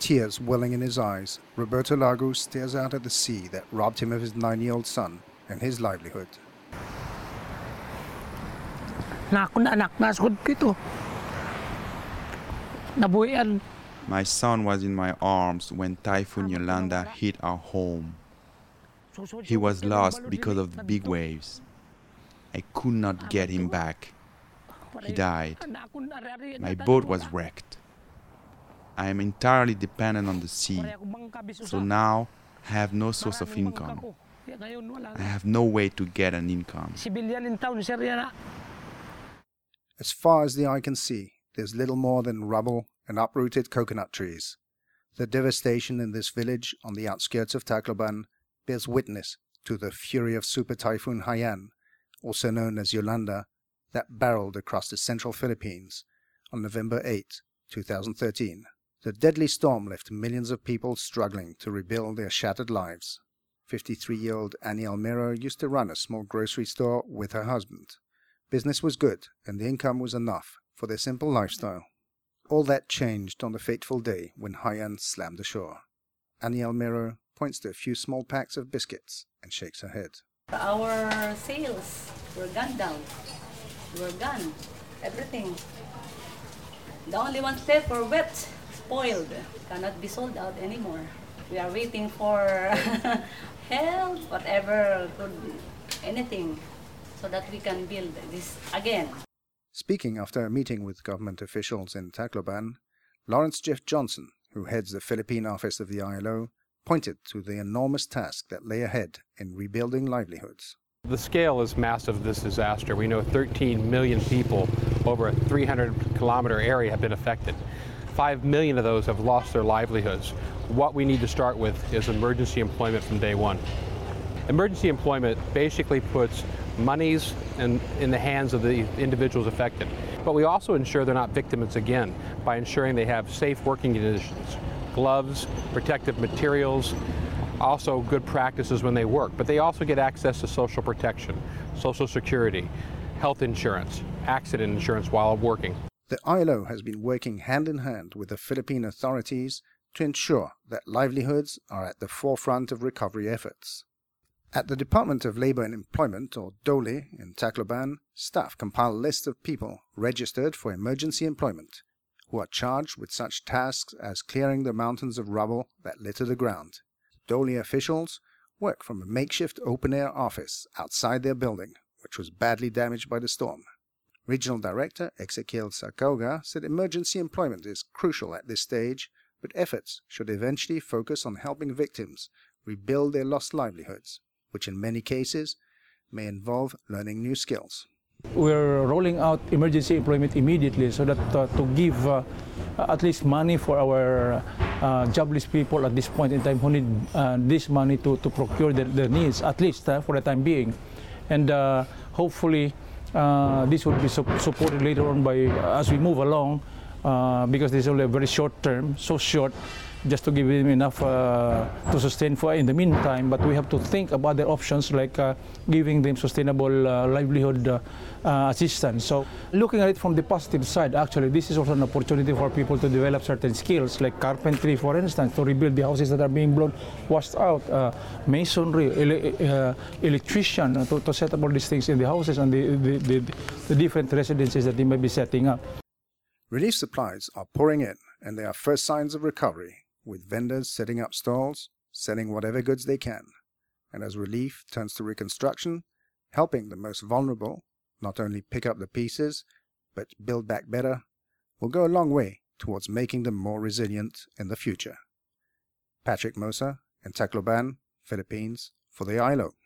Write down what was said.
tears welling in his eyes, Roberto Lago stares out at the sea that robbed him of his 9-year-old son and his livelihood. My son was in my arms when Typhoon Yolanda hit our home. He was lost because of the big waves. I could not get him back. He died. My boat was wrecked. I am entirely dependent on the sea, so now I have no source of income. I have no way to get an income. As far as the eye can see, there's little more than rubble and uprooted coconut trees. The devastation in this village on the outskirts of Tacloban bears witness to the fury of Super Typhoon Haiyan, also known as Yolanda, that barreled across the central Philippines on November 8, 2013. The deadly storm left millions of people struggling to rebuild their shattered lives. 53-year-old Annie Almero used to run a small grocery store with her husband. Business was good and the income was enough for their simple lifestyle. All that changed on the fateful day when Haiyan slammed ashore. Annie Almero points to a few small packs of biscuits and shakes her head. Our sales were gone down. Were gone. Everything. The only one left for wet, spoiled. Cannot be sold out anymore. We are waiting for help, whatever, anything, so that we can build this again. Speaking after a meeting with government officials in Tacloban, Lawrence Jeff Johnson, who heads the Philippine office of the ILO, pointed to the enormous task that lay ahead in rebuilding livelihoods. The scale is massive of this disaster. We know 13 million people over a 300-kilometer area have been affected. 5 million of those have lost their livelihoods. What we need to start with is emergency employment from day one. Emergency employment basically puts monies in the hands of the individuals affected. But we also ensure they're not victims again by ensuring they have safe working conditions, gloves, protective materials, also good practices when they work. But they also get access to social protection, Social Security, health insurance, accident insurance while working. The ILO has been working hand in hand with the Philippine authorities to ensure that livelihoods are at the forefront of recovery efforts. At the Department of Labor and Employment, or DOLE, in Tacloban, staff compile lists of people registered for emergency employment who are charged with such tasks as clearing the mountains of rubble that litter the ground. DOLE officials work from a makeshift open-air office outside their building, which was badly damaged by the storm. Regional Director Ezequiel Sacauga said emergency employment is crucial at this stage, but efforts should eventually focus on helping victims rebuild their lost livelihoods, which in many cases may involve learning new skills. We're rolling out emergency employment immediately so that to give at least money for our jobless people at this point in time who need this money to procure their needs, at least for the time being. And hopefully this will be supported later on by as we move along, because this is only a very short term, so short, just to give them enough to sustain for in the meantime. But we have to think about the options like giving them sustainable livelihood assistance. So looking at it from the positive side, actually, this is also an opportunity for people to develop certain skills like carpentry, for instance, to rebuild the houses that are being blown, washed out, masonry, electrician, to set up all these things in the houses and the different residences that they may be setting up. Relief supplies are pouring in, and there are first signs of recovery, with vendors setting up stalls, selling whatever goods they can. And as relief turns to reconstruction, helping the most vulnerable not only pick up the pieces, but build back better, will go a long way towards making them more resilient in the future. Patrick Mosa in Tacloban, Philippines, for the ILO.